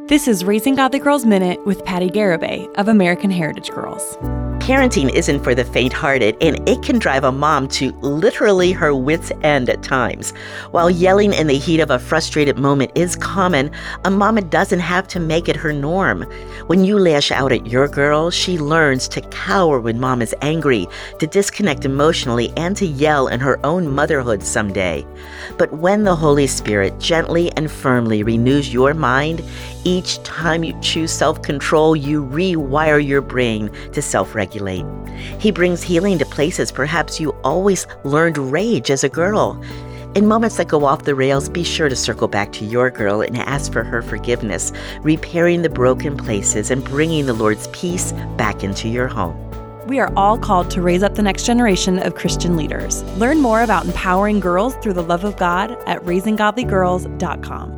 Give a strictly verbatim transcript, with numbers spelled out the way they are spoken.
This is Raising Godly Girls Minute with Patty Garibay of American Heritage Girls. Parenting isn't for the faint-hearted, and it can drive a mom to literally her wits' end at times. While yelling in the heat of a frustrated moment is common, a mama doesn't have to make it her norm. When you lash out at your girl, she learns to cower when mom is angry, to disconnect emotionally, and to yell in her own motherhood someday. But when the Holy Spirit gently and firmly renews your mind, each time you choose self-control, you rewire your brain to self-regulate. He brings healing to places perhaps you always learned rage as a girl. In moments that go off the rails, be sure to circle back to your girl and ask for her forgiveness, repairing the broken places and bringing the Lord's peace back into your home. We are all called to raise up the next generation of Christian leaders. Learn more about empowering girls through the love of God at raising godly girls dot com.